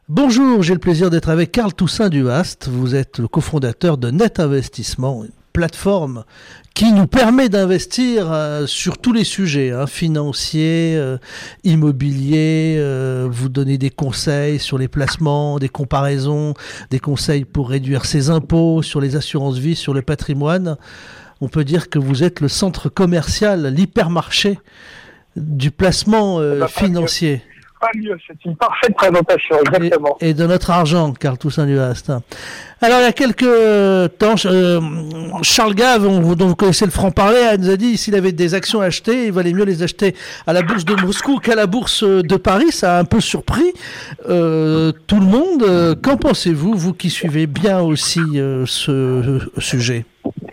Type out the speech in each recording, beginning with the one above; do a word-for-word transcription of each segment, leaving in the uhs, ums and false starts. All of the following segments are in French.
Bonjour, j'ai le plaisir d'être avec Carl Toussaint Duhast. Vous êtes le cofondateur de Net Investissement, une plateforme qui nous permet d'investir euh, sur tous les sujets, hein, financiers, euh, immobiliers, euh, vous donner des conseils sur les placements, des comparaisons, des conseils pour réduire ses impôts, sur les assurances vie, sur le patrimoine. On peut dire que vous êtes le centre commercial, l'hypermarché du placement euh, bah, financier. Pas mieux, c'est une parfaite présentation, exactement. Et, et de notre argent, Carl Toussaint Duhast. Alors, il y a quelques temps, euh, Charles Gave, on, dont vous connaissez le franc-parler, nous a dit s'il avait des actions à acheter, il valait mieux les acheter à la bourse de Moscou qu'à la bourse de Paris. Ça a un peu surpris euh, tout le monde. Qu'en pensez-vous, vous qui suivez bien aussi euh, ce sujet ?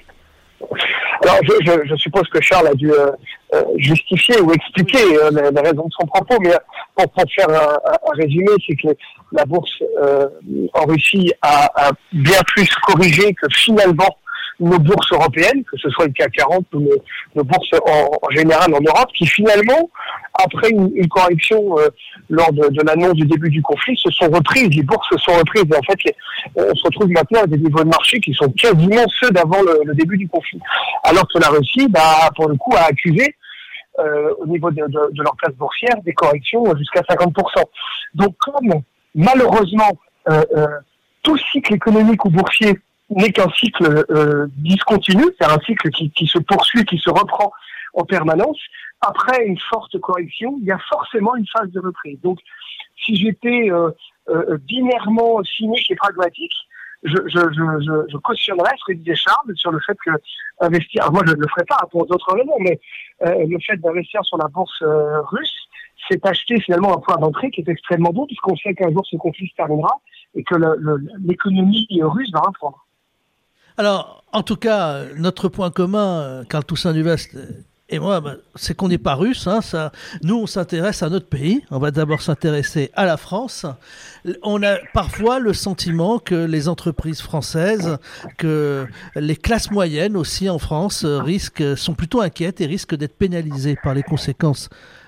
Alors, je, je, je suppose que Charles a dû euh, justifier ou expliquer euh, les, les raisons de son propos, mais pour, pour faire un, un résumé, c'est que la bourse euh, en Russie a, a bien plus corrigé que finalement nos bourses européennes, que ce soit le C A C quarante ou nos, nos bourses en, en général en Europe, qui finalement, après une, une correction euh, lors de, de l'annonce du début du conflit, se sont reprises, les bourses se sont reprises. Et en fait, on se retrouve maintenant à des niveaux de marché qui sont quasiment ceux d'avant le, le début du conflit. Alors que la Russie, bah, pour le coup, a accusé euh, au niveau de, de, de leur place boursière des corrections jusqu'à cinquante pour cent. Donc comme malheureusement euh, euh, tout cycle économique ou boursier n'est qu'un cycle euh, discontinu, c'est un cycle qui, qui se poursuit, qui se reprend en permanence, après une forte correction, il y a forcément une phase de reprise. Donc, si j'étais euh, euh, binairement cynique et pragmatique, je, je, je, je, je cautionnerais ce que disait Charles sur le fait que investir, alors moi je ne le ferai pas pour d'autres raisons, mais euh, le fait d'investir sur la bourse euh, russe, c'est acheter finalement un point d'entrée qui est extrêmement bon, puisqu'on sait qu'un jour ce conflit se terminera et que le, le, l'économie russe va reprendre. Alors, en tout cas, notre point commun, Carl Toussaint Duhast et moi, ben, c'est qu'on n'est pas russe. Hein, ça, nous, on s'intéresse à notre pays. On va d'abord s'intéresser à la France. On a parfois le sentiment que les entreprises françaises, que les classes moyennes aussi en France, risquent, sont plutôt inquiètes et risquent d'être pénalisées par les conséquences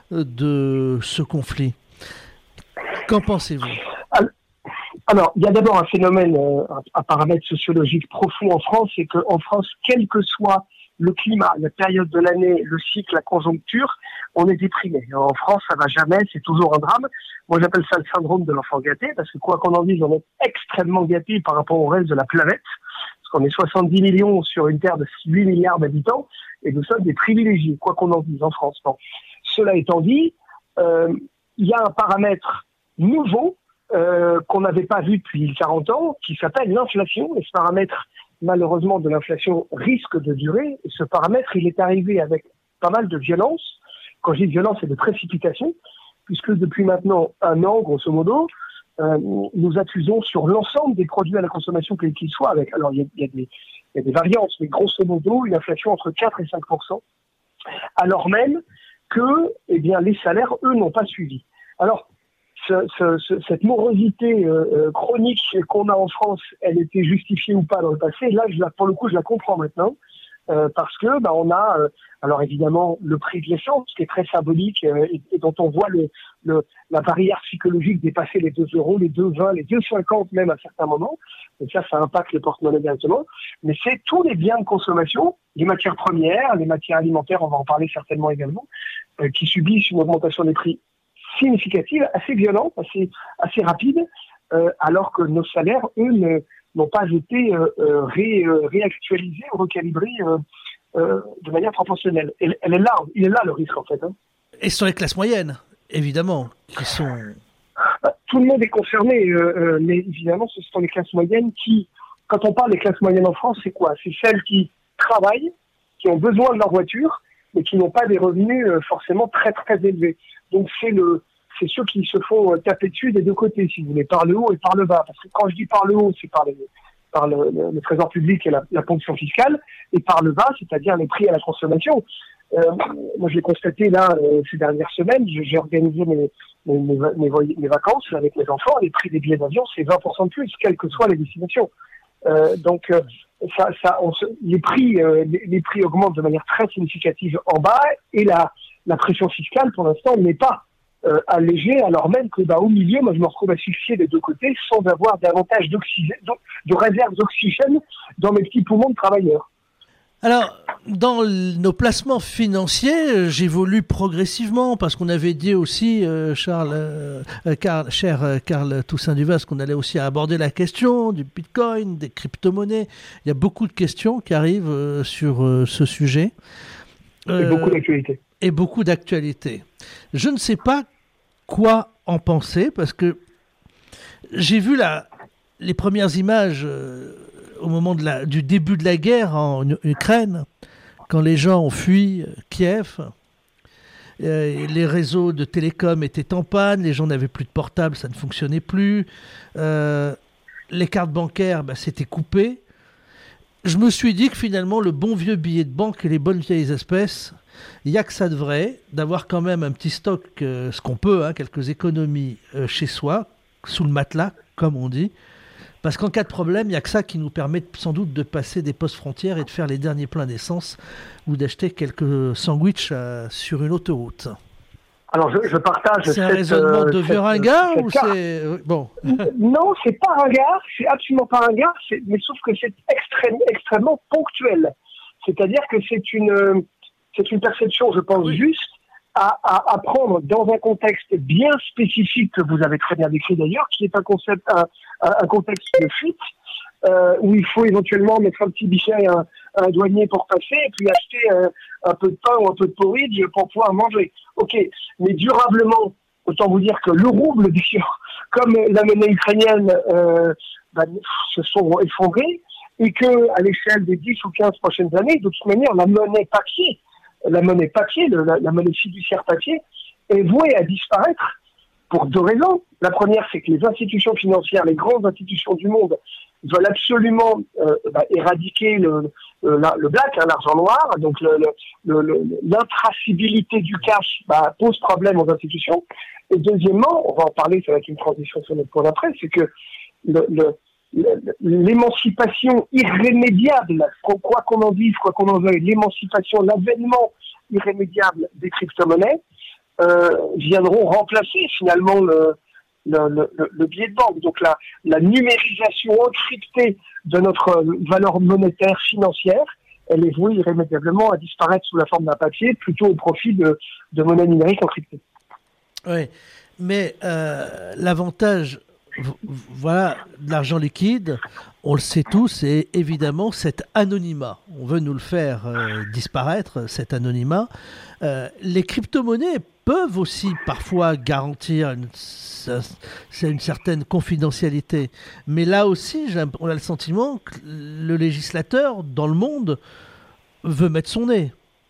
de ce conflit. Qu'en pensez-vous ? Alors, il y a d'abord un phénomène, euh, un paramètre sociologique profond en France, c'est qu'en France, quel que soit le climat, la période de l'année, le cycle, la conjoncture, on est déprimé. En France, ça va jamais, c'est toujours un drame. Moi, j'appelle ça le syndrome de l'enfant gâté, parce que quoi qu'on en dise, on est extrêmement gâté par rapport au reste de la planète, parce qu'on est soixante-dix millions sur une terre de huit milliards d'habitants, et nous sommes des privilégiés, quoi qu'on en dise en France. Bon. Cela étant dit, euh, il y a un paramètre nouveau, Euh, qu'on n'avait pas vu depuis quarante ans, qui s'appelle l'inflation. Et ce paramètre, malheureusement, de l'inflation risque de durer. Et ce paramètre, il est arrivé avec pas mal de violence. Quand je dis violence, c'est de précipitation, puisque depuis maintenant un an, grosso modo, euh, nous accusons sur l'ensemble des produits à la consommation, quels qu'ils soient. Avec, alors, il y a, il y a des, il y a des variantes, mais grosso modo, une inflation entre quatre et cinq pour cent, alors même que, eh bien, les salaires, eux, n'ont pas suivi. Alors, Ce, ce, ce, cette morosité euh, chronique qu'on a en France, elle était justifiée ou pas dans le passé. Là, je la, pour le coup, je la comprends maintenant, euh, parce que bah, on a, euh, alors évidemment, le prix de l'essence qui est très symbolique euh, et, et dont on voit le, le, la barrière psychologique dépasser les deux euros, les deux vingt, les deux cinquante même à certains moments. Et ça, ça impacte le porte-monnaie directement. Mais c'est tous les biens de consommation, les matières premières, les matières alimentaires, on va en parler certainement également, euh, qui subissent une augmentation des prix significative, assez violente, assez, assez rapide, euh, alors que nos salaires, eux, ne, n'ont pas été euh, ré, euh, réactualisés ou recalibrés euh, euh, de manière proportionnelle. Elle, elle est là, il est là le risque en fait. Hein. Et ce sont les classes moyennes, évidemment, qui sont... Tout le monde est concerné, euh, euh, mais évidemment, ce sont les classes moyennes qui, quand on parle des classes moyennes en France, c'est quoi ? C'est celles qui travaillent, qui ont besoin de leur voiture, mais qui n'ont pas des revenus euh, forcément très très élevés. Donc c'est le, c'est ceux qui se font taper dessus des deux côtés, si vous voulez, par le haut et par le bas. Parce que quand je dis par le haut, c'est par, les, par le, le, le trésor public et la, la ponction fiscale, et par le bas, c'est-à-dire les prix à la consommation. Euh, moi, je l'ai constaté là euh, ces dernières semaines. J'ai organisé mes, mes, mes, mes, mes vacances avec mes enfants. Les prix des billets d'avion, c'est vingt pour cent de plus, quelles que soient les destinations. Euh, donc, euh, ça, ça, on se, les prix, euh, les, les prix augmentent de manière très significative en bas, et la, la pression fiscale, pour l'instant, n'est pas euh, allégé, alors même que bah, au milieu, moi je me retrouve asphyxié des deux côtés sans avoir davantage d'oxygène, de réserve d'oxygène dans mes petits poumons de travailleurs. Alors, dans nos placements financiers, j'évolue progressivement parce qu'on avait dit aussi, euh, Charles, euh, Carl, cher euh, Carl Toussaint Duvasc, qu'on allait aussi aborder la question du Bitcoin, des crypto-monnaies. Il y a beaucoup de questions qui arrivent euh, sur euh, ce sujet. Euh, et beaucoup d'actualités. Et beaucoup d'actualités. Je ne sais pas quoi en penser parce que j'ai vu la, les premières images euh, au moment de la, du début de la guerre en Ukraine, quand les gens ont fui Kiev, euh, les réseaux de télécom étaient en panne, les gens n'avaient plus de portable, ça ne fonctionnait plus, euh, les cartes bancaires, bah, c'était coupé. Je me suis dit que finalement, le bon vieux billet de banque et les bonnes vieilles espèces, il n'y a que ça de vrai, d'avoir quand même un petit stock, euh, ce qu'on peut, hein, quelques économies euh, chez soi, sous le matelas, comme on dit. Parce qu'en cas de problème, il n'y a que ça qui nous permet de, sans doute de passer des postes frontières et de faire les derniers pleins d'essence ou d'acheter quelques sandwichs euh, sur une autoroute. Alors je, je partage. C'est un raisonnement de vieux ringard ou c'est bon? Non, c'est pas ringard, c'est absolument pas ringard, mais sauf que c'est extrême, extrêmement ponctuel. C'est-à-dire que c'est une, c'est une perception, je pense, oui. juste à, à, à prendre dans un contexte bien spécifique que vous avez très bien décrit d'ailleurs, qui est un concept, un, un contexte de fuite, euh, où il faut éventuellement mettre un petit bichet et un, un douanier pour passer, et puis acheter un, un peu de pain ou un peu de porridge pour pouvoir manger. Ok, mais durablement, autant vous dire que le rouble, comme la monnaie ukrainienne, euh, bah, se sont effondrés, et que à l'échelle des dix ou quinze prochaines années, de toute manière, la monnaie papier, la monnaie papier, le, la, la monnaie fiduciaire papier, est vouée à disparaître pour deux raisons. La première, c'est que les institutions financières, les grandes institutions du monde, veulent absolument euh, bah, éradiquer le, le, le black, hein, l'argent noir. Donc le, le, le, l'intraçabilité du cash bah, pose problème aux institutions. Et deuxièmement, on va en parler, ça va être une transition sur notre point d'après, c'est que le, le, l'émancipation irrémédiable, quoi qu'on en dise, quoi qu'on en veuille, l'émancipation, l'avènement irrémédiable des crypto-monnaies euh, viendront remplacer finalement le, le, le, le billet de banque. Donc la, la numérisation encryptée de notre valeur monétaire financière, elle est vouée irrémédiablement à disparaître sous la forme d'un papier, plutôt au profit de, de monnaie numérique encryptée. Oui, mais euh, l'avantage... Voilà, de l'argent liquide, on le sait tous, c'est évidemment cet anonymat. On veut nous le faire euh, disparaître, cet anonymat. Euh, les crypto-monnaies peuvent aussi parfois garantir une, c'est une certaine confidentialité. Mais là aussi, j'ai, on a le sentiment que le législateur, dans le monde, veut mettre son nez.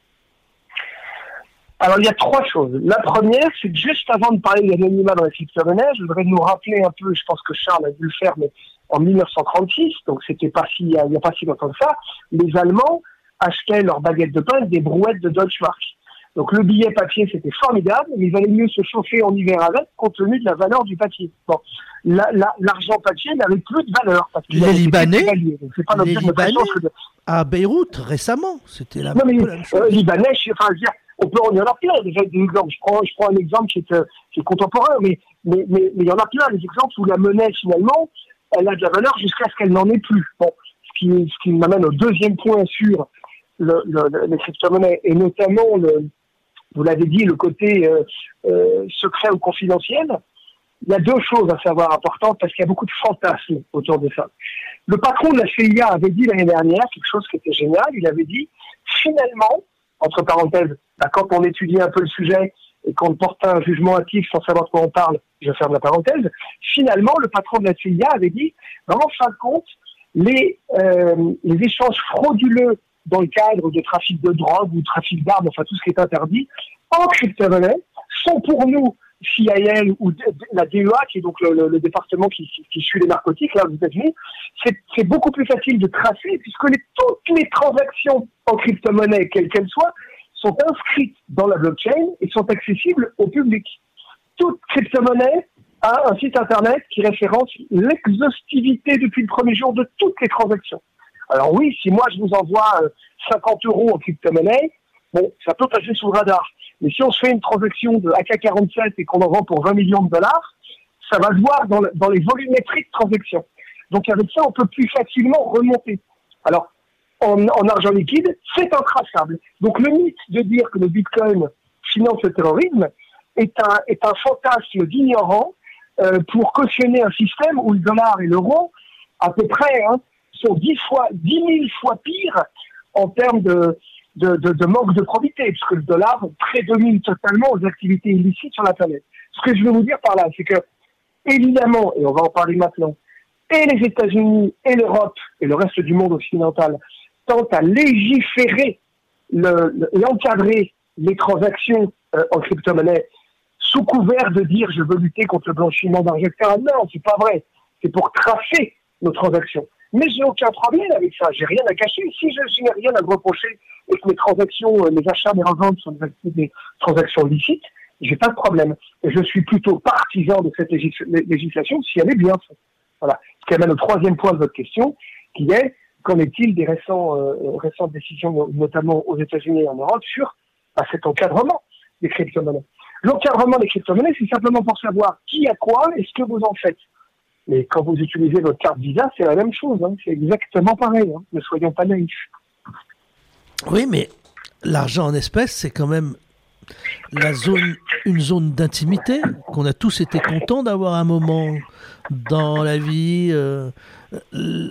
Alors, il y a trois choses. La première, c'est que juste avant de parler de l'anonymat dans les crypto-monnaies, je voudrais nous rappeler un peu, je pense que Charles a dû le faire, mais en dix-neuf cent trente-six, donc c'était pas si, il n'y a, a pas si longtemps que ça, les Allemands achetaient leurs baguettes de pain avec des brouettes de Deutschmark. Donc le billet papier, c'était formidable, mais il valait mieux se chauffer en hiver avec, compte tenu de la valeur du papier. Bon, la, la, l'argent papier n'avait plus de valeur. Parce qu'il les Libanais, c'est pas les Libanais de... à Beyrouth, récemment, c'était la, non, mais, la même chose. Euh, Libanais, je, enfin, je veux dire, on peut en y en a plein, déjà, des exemples. Je prends, je prends un exemple qui est, euh, qui est contemporain, mais, mais, mais, mais il y en a plein, des exemples où la monnaie, finalement, elle a de la valeur jusqu'à ce qu'elle n'en ait plus. Bon, ce qui, ce qui m'amène au deuxième point sur le, le, les crypto-monnaies, et notamment, le, vous l'avez dit, le côté euh, euh, secret ou confidentiel. Il y a deux choses à savoir importantes, parce qu'il y a beaucoup de fantasmes autour de ça. Le patron de la C I A avait dit l'année dernière quelque chose qui était génial, il avait dit, finalement, entre parenthèses, bah, quand on étudie un peu le sujet et qu'on porte un jugement hâtif sans savoir de quoi on parle, je ferme la parenthèse, finalement, le patron de la C I A avait dit, bah, en fin de compte, les, euh, les échanges frauduleux dans le cadre de trafic de drogue ou de trafic d'armes, enfin tout ce qui est interdit, en crypto-monnaie, sont pour nous, C I A ou la D E A, qui est donc le, le, le département qui, qui suit les narcotiques là aux États-Unis, c'est, c'est beaucoup plus facile de tracer puisque les, toutes les transactions en crypto-monnaie, quelles qu'elles soient, sont inscrites dans la blockchain et sont accessibles au public. Toute crypto-monnaie a un site internet qui référence l'exhaustivité depuis le premier jour de toutes les transactions. Alors oui, si moi je vous envoie cinquante euros en crypto-monnaie, bon, ça peut passer sous le radar. Mais si on se fait une transaction de A K quarante-sept et qu'on en vend pour vingt millions de dollars, ça va se voir dans, le, dans les volumétries de transactions. Donc avec ça, on peut plus facilement remonter. Alors, en, en argent liquide, c'est intraçable. Donc le mythe de dire que le Bitcoin finance le terrorisme est un, est un fantasme d'ignorant euh, pour cautionner un système où le dollar et l'euro, à peu près, hein, sont dix fois, dix mille fois pires en termes de, de, de, de manque de probité, puisque le dollar prédomine totalement aux activités illicites sur la planète. Ce que je veux vous dire par là, c'est que, évidemment, et on va en parler maintenant, et les États-Unis, et l'Europe, et le reste du monde occidental tentent à légiférer le, le, et encadrer les transactions euh, en crypto-monnaie sous couvert de dire je veux lutter contre le blanchiment d'argent, et cetera. Non, c'est pas vrai. C'est pour tracer nos transactions. Mais j'ai aucun problème avec ça. J'ai rien à cacher. Si je, je n'ai rien à me reprocher et que mes transactions, mes achats, mes reventes sont des, des transactions licites, j'ai pas de problème. Et je suis plutôt partisan de cette légis- législation si elle est bien faite. Voilà. Ce qui amène au troisième point de votre question, qui est qu'en est-il des récents, euh, récentes décisions, notamment aux États-Unis et en Europe, sur bah, cet encadrement des crypto-monnaies. L'encadrement des crypto-monnaies, c'est simplement pour savoir qui a quoi et ce que vous en faites. Mais quand vous utilisez votre carte Visa, c'est la même chose. Hein. C'est exactement pareil. Hein. Ne soyons pas naïfs. Oui, mais l'argent en espèces, c'est quand même la zone, une zone d'intimité qu'on a tous été contents d'avoir un moment dans la vie. Euh, euh,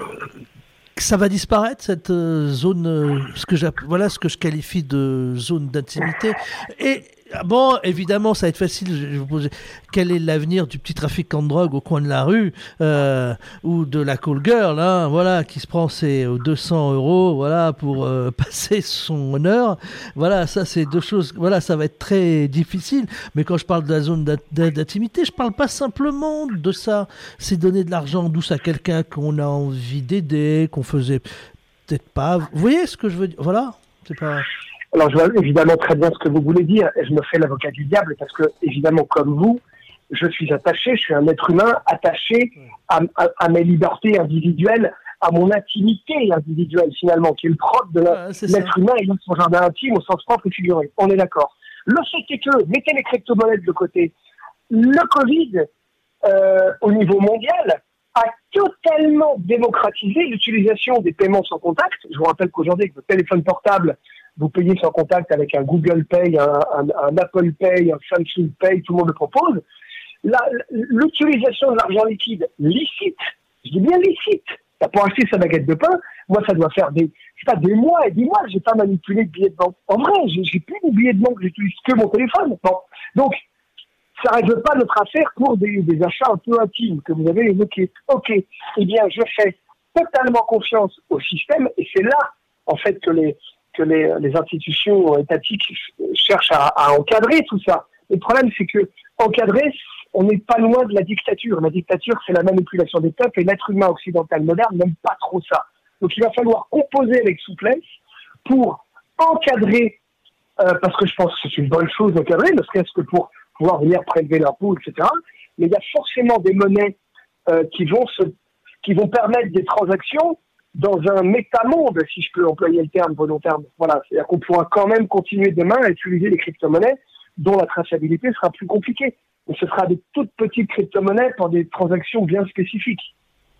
ça va disparaître, cette euh, zone, euh, ce que voilà ce que je qualifie de zone d'intimité. Et bon, évidemment, ça va être facile. Je vais vous poser quel est l'avenir du petit trafiquant de drogue au coin de la rue euh, ou de la call girl, hein, voilà, qui se prend ses deux cents euros, voilà, pour euh, passer son honneur. Voilà, ça c'est deux choses. Voilà, ça va être très difficile. Mais quand je parle de la zone d'intimité, je parle pas simplement de ça. C'est donner de l'argent douce à quelqu'un qu'on a envie d'aider, qu'on faisait peut-être pas. Vous voyez ce que je veux dire? Voilà, c'est pas. Alors, je vois évidemment très bien ce que vous voulez dire, et je me fais l'avocat du diable, parce que, évidemment, comme vous, je suis attaché, je suis un être humain attaché à, à, à mes libertés individuelles, à mon intimité individuelle, finalement, qui est le propre de la, ouais, l'être ça. Humain et de son jardin intime au sens propre et figuré. On est d'accord. Le fait est que, mettez les crypto-monnaies de côté, le Covid, euh, au niveau mondial, a totalement démocratisé l'utilisation des paiements sans contact. Je vous rappelle qu'aujourd'hui, avec votre téléphone portable, vous payez sans contact avec un Google Pay, un, un, un Apple Pay, un Samsung Pay, tout le monde le propose. La, l'utilisation de l'argent liquide licite, je dis bien licite, ça pour acheter sa baguette de pain, moi ça doit faire des, je sais pas, des mois et des mois que j'ai pas manipulé de billets de banque. En vrai, j'ai, j'ai plus de billets de banque, j'utilise que mon téléphone. Bon. Donc, ça ne règle pas notre affaire pour des, des achats un peu intimes que vous avez évoqués. Ok, eh bien je fais totalement confiance au système et c'est là, en fait, que les que les, les institutions étatiques cherchent à, à encadrer tout ça. Le problème, c'est que encadrer, on n'est pas loin de la dictature. La dictature, c'est la manipulation des peuples, et l'être humain occidental moderne n'aime pas trop ça. Donc, il va falloir composer avec souplesse pour encadrer, euh, parce que je pense que c'est une bonne chose d'encadrer, ne serait-ce que pour pouvoir venir prélever l'impôt, et cetera. Mais il y a forcément des monnaies euh, qui vont se, qui vont permettre des transactions dans un métamonde, si je peux employer le terme volontairement. Voilà, c'est-à-dire qu'on pourra quand même continuer demain à utiliser les crypto-monnaies dont la traçabilité sera plus compliquée. Mais ce sera des toutes petites crypto-monnaies pour des transactions bien spécifiques.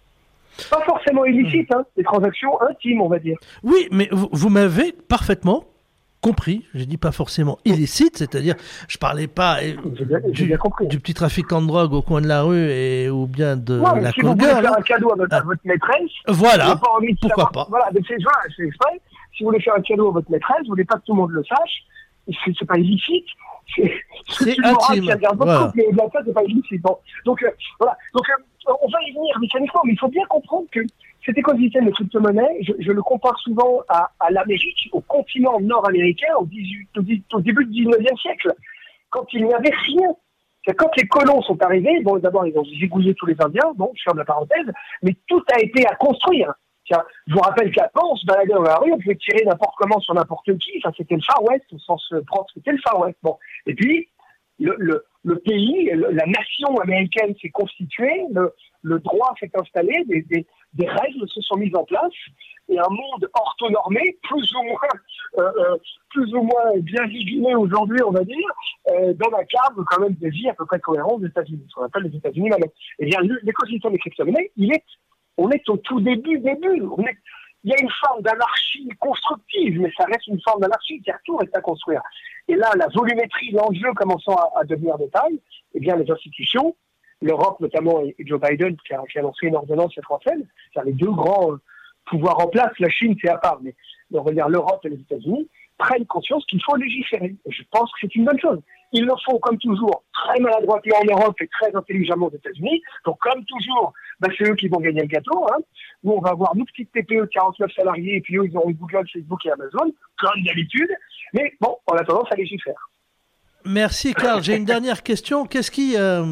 Pas forcément illicites, hein, des transactions intimes, on va dire. Oui, mais vous, vous m'avez parfaitement compris, je dis pas forcément illicite, c'est-à-dire je parlais pas j'ai bien, du, j'ai bien compris. du petit trafiquant de drogue au coin de la rue et ou bien de ouais, la si call vous girl. voulez faire un cadeau à votre, à votre maîtresse, voilà, pas envie de pourquoi savoir, pas. Voilà, c'est, voilà, c'est exprès. Si vous voulez faire un cadeau à votre maîtresse, vous voulez pas que tout le monde le sache, c'est, c'est pas illicite. C'est, c'est, c'est intime. Qui regarde votre voilà. couple, mais au-delà de ça, c'est pas illicite. Bon. Donc, euh, voilà. Donc, euh, on va y venir mécaniquement, mais il faut bien comprendre que cet écosystème de crypto-monnaie, je, je le compare souvent à, à l'Amérique, au continent nord-américain, au, dix-huit, au, dix, au début du dix-neuvième siècle, quand il n'y avait rien. C'est quand les colons sont arrivés, bon, d'abord, ils ont zigouillé tous les Indiens, bon, je ferme la parenthèse, mais tout a été à construire. Tiens, je vous rappelle qu'avant, on se baladait dans la rue, on pouvait tirer n'importe comment sur n'importe qui, enfin, c'était le Far West, au sens propre, c'était le Far West. Bon. Et puis, le, le, le pays, le, la nation américaine s'est constituée, le, le droit s'est installé, des, des, des règles se sont mises en place, et un monde orthonormé, plus ou moins, euh, euh, plus ou moins bien viginé aujourd'hui, on va dire, euh, dans un cadre quand même de vie à peu près cohérent des États-Unis, ce qu'on appelle les États-Unis maintenant. Eh bien, l'écosystème des crypto-monnaies, il est, on est au tout début, début. On est, il y a une forme d'anarchie constructive, mais ça reste une forme d'anarchie, car tout reste à construire. Et là, la volumétrie, l'enjeu commençant à, à devenir de taille, eh bien, les institutions, l'Europe notamment, et Joe Biden, qui a, qui a lancé une ordonnance française, c'est les deux grands euh, pouvoirs en place, la Chine, c'est à part, mais on va dire l'Europe et les États-Unis, prennent conscience qu'il faut légiférer. Et je pense que c'est une bonne chose. Ils le font, comme toujours, très maladroitement en Europe et très intelligemment aux États-Unis. Donc, comme toujours, bah, c'est eux qui vont gagner le gâteau. Hein. Nous, on va avoir nos petites T P E de quarante-neuf salariés, et puis eux, ils auront Google, Facebook et Amazon, comme d'habitude. Mais bon, on a tendance à légiférer. Merci, Karl. J'ai une dernière question. Qu'est-ce qui... Euh...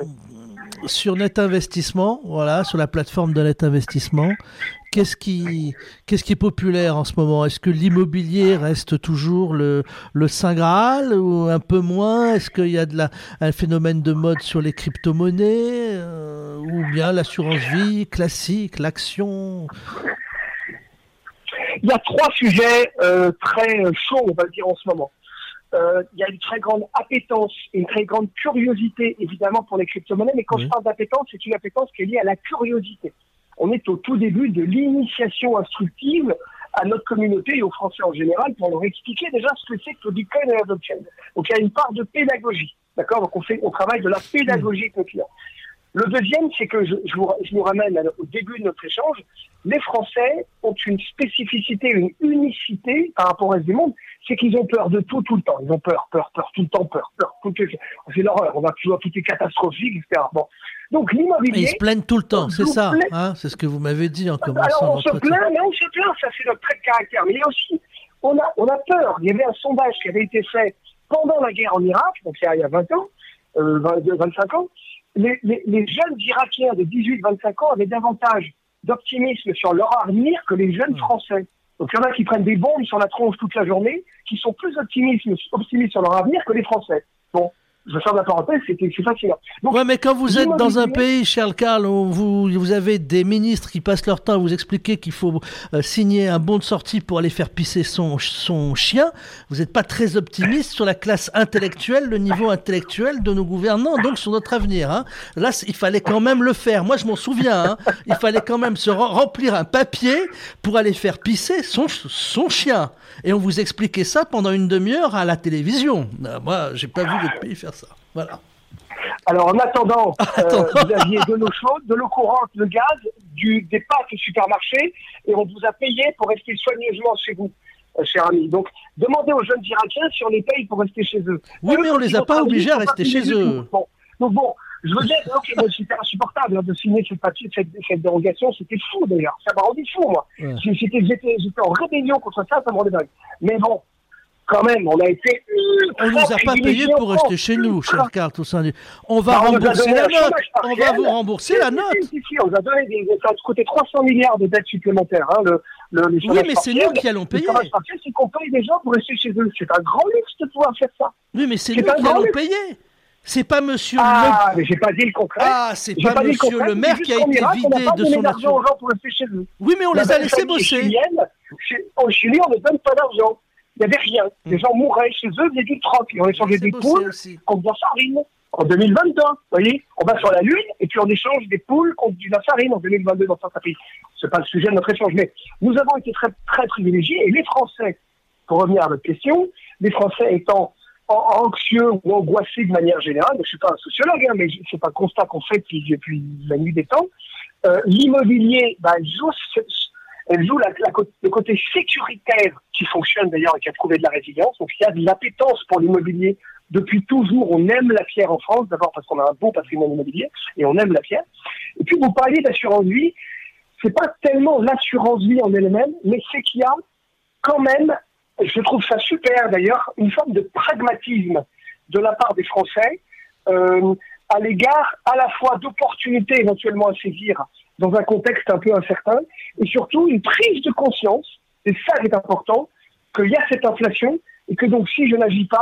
Sur Net Investissement, voilà, sur la plateforme de Net Investissement, qu'est-ce qui, qu'est-ce qui est populaire en ce moment? Est-ce que l'immobilier reste toujours le, le Saint Graal ou un peu moins? Est-ce qu'il y a de la, un phénomène de mode sur les crypto-monnaies euh, ou bien l'assurance vie classique, l'action? Il y a trois sujets euh, très chauds, on va dire, en ce moment. Euh, il y a une très grande appétence et une très grande curiosité, évidemment, pour les crypto-monnaies. Mais quand oui. je parle d'appétence, c'est une appétence qui est liée à la curiosité. On est au tout début de l'initiation instructive à notre communauté et aux Français en général pour leur expliquer déjà ce que c'est que le Bitcoin et la blockchain. Donc, il y a une part de pédagogie. D'accord? Donc, on fait, on travaille de la pédagogie avec nos clients. Le deuxième, c'est que je, je, vous, je nous ramène au début de notre échange. Les Français ont une spécificité, une unicité par rapport au reste du monde, c'est qu'ils ont peur de tout, tout le temps. Ils ont peur, peur, peur, tout le temps, peur, peur. Tout le... C'est l'horreur, on va toujours, tout est catastrophique, et cetera. Bon. Donc l'immobilier... Et ils se plaignent tout le temps, c'est ça, hein, c'est ce que vous m'avez dit en commençant. Alors on se plaint, mais on se plaint, ça c'est notre trait de caractère. Mais il y a aussi, on a, on a peur. Il y avait un sondage qui avait été fait pendant la guerre en Irak, donc il y a vingt ans, euh, vingt, vingt-cinq ans. Les, les, les jeunes Irakiens de dix-huit à vingt-cinq ans avaient davantage d'optimisme sur leur avenir que les jeunes Français. Donc il y en a qui prennent des bombes sur la tronche toute la journée, qui sont plus optimistes, optimistes sur leur avenir que les Français. Bon, je vais faire de la parenthèse, c'est, c'est fascinant. Donc, ouais, mais quand vous êtes dans un pays, Charles Karl, où vous, vous avez des ministres qui passent leur temps à vous expliquer qu'il faut euh, signer un bon de sortie pour aller faire pisser son, son chien, vous n'êtes pas très optimiste sur la classe intellectuelle, le niveau intellectuel de nos gouvernants, donc sur notre avenir. Hein. Là, il fallait quand même le faire. Moi, je m'en souviens. Hein. Il fallait quand même se remplir un papier pour aller faire pisser son, son chien. Et on vous expliquait ça pendant une demi-heure à la télévision. Euh, moi, j'ai pas vu d'autres pays faire ça. Voilà. Alors, en attendant, euh, vous aviez de l'eau chaude, de l'eau courante, le gaz, du, des pâtes au supermarché, et on vous a payé pour rester soigneusement chez vous, euh, cher ami. Donc, demandez aux jeunes Irakiens si on les paye pour rester chez eux. Oui, mais on les a pas obligés à rester chez eux. Bon. Donc bon, je veux dire, donc, c'était insupportable hein, de signer cette, cette, cette dérogation, c'était fou d'ailleurs, ça m'a rendu fou moi. Ouais. J'étais, j'étais, j'étais en rébellion contre ça, ça me rendait dingue. Mais bon, quand même, on a été... Euh, on ne nous a pas payé pour rester chez nous, cher Karl Toussaint. On va bah, rembourser on la note. On va vous rembourser si, la note. Si, si, si, on a donné des, ça a coûté trois cents milliards de dettes supplémentaires. Hein, le, le, les oui, mais c'est nous qui allons payer. Le partiel, c'est qu'on paye des gens pour rester chez eux. C'est un grand luxe de pouvoir faire ça. Oui, mais c'est, c'est nous qui allons luxe. payer. C'est pas monsieur ah, le... mais j'ai pas dit le contraire. Ah, c'est j'ai pas, pas monsieur le, le maire qui a été Irak, vidé de son argent aux gens pour rester chez eux. Oui, mais on la les a laissés bosser. Chilienne, chez, en Chili, on ne donne pas d'argent. Il n'y avait rien. Mm. Les gens mouraient chez eux, il y avait du troc. Et on échangeait des poules contre de la farine. En deux mille vingt-deux, vous voyez, on va sur la Lune et puis on échange des poules contre de la farine en deux mille vingt-deux dans certains pays. Ce n'est pas le sujet de notre échange, mais nous avons été très, très privilégiés. Et les Français, pour revenir à votre question, les Français étant anxieux ou angoissés de manière générale, je ne suis pas un sociologue, hein, mais c'est un constat qu'on fait depuis, depuis la nuit des temps, euh, l'immobilier, bah, elle joue, elle joue la, la, le côté sécuritaire qui fonctionne d'ailleurs et qui a trouvé de la résilience. Donc il y a de l'appétence pour l'immobilier. Depuis toujours, on aime la pierre en France, d'abord parce qu'on a un beau patrimoine immobilier et on aime la pierre. Et puis vous parliez d'assurance vie, c'est pas tellement l'assurance vie en elle-même, mais c'est qu'il y a quand même, je trouve ça super d'ailleurs, une forme de pragmatisme de la part des Français euh, à l'égard à la fois d'opportunités éventuellement à saisir dans un contexte un peu incertain, et surtout une prise de conscience, et ça qui est important, qu'il y a cette inflation, et que donc si je n'agis pas,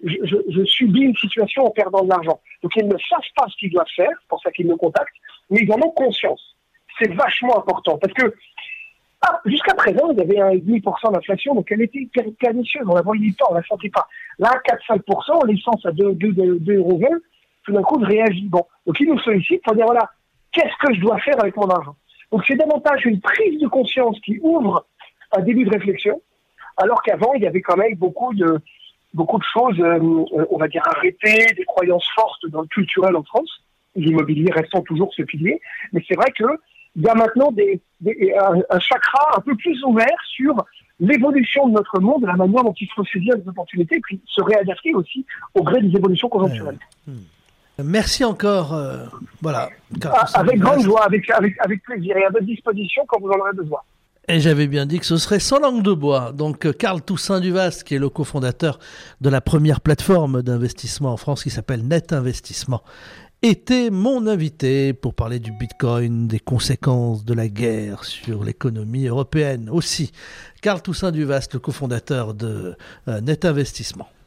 je, je, je subis une situation en perdant de l'argent. Donc ils ne savent pas ce qu'ils doivent faire, c'est pour ça qu'ils me contactent, mais ils en ont conscience. C'est vachement important parce que ah, jusqu'à présent, il y avait un virgule cinq pour cent d'inflation, donc elle était pernicieuse, on la voyait pas, on la sentait pas. Là, quatre à cinq pour cent, l'essence à deux euros vingt, tout d'un coup, je réagis. Bon, donc ils nous sollicitent pour dire, voilà, qu'est-ce que je dois faire avec mon argent? Donc c'est davantage une prise de conscience qui ouvre un début de réflexion, alors qu'avant, il y avait quand même beaucoup de, beaucoup de choses, euh, on va dire, arrêtées, des croyances fortes dans le culturel en France, l'immobilier restant toujours ce pilier, mais c'est vrai que il y a maintenant des, des, un, un chakra un peu plus ouvert sur l'évolution de notre monde, la manière dont il faut saisir les opportunités, et puis se réadapter aussi au gré des évolutions conjoncturelles. Euh, merci encore. Euh, voilà. Ah, avec grande joie, avec, avec, avec plaisir, et à votre disposition quand vous en aurez besoin. Et j'avais bien dit que ce serait sans langue de bois. Donc Carl Toussaint Duvast, qui est le cofondateur de la première plateforme d'investissement en France qui s'appelle Net Investissement, était mon invité pour parler du Bitcoin, des conséquences de la guerre sur l'économie européenne aussi. Carl Toussaint Duvast, le cofondateur de euh, Net Investissement.